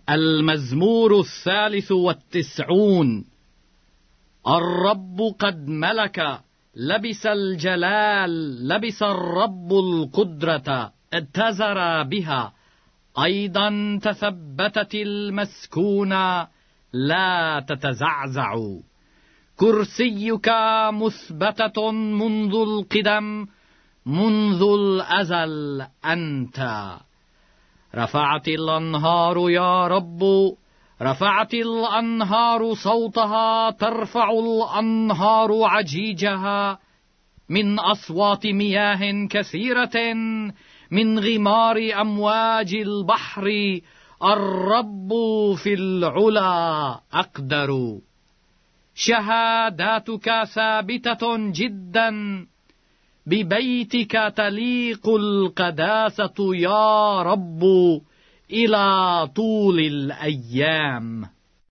المزمور 93. الرب قد ملك، لبس الجلال، لبس الرب القدرة، اتزر بها. أيضا تثبتت المسكونة، لا تتزعزع. كرسيك مثبتة منذ القدم، منذ الأزل أنت. رفعت الأنهار يا رب، رفعت الأنهار صوتها، ترفع الأنهار عجيجها من أصوات مياه كثيرة، من غمار أمواج البحر. الرب في العلا أقدر. شهاداتك ثابتة جدا، ببيتك تليق القداسة يا رب إلى طول الأيام.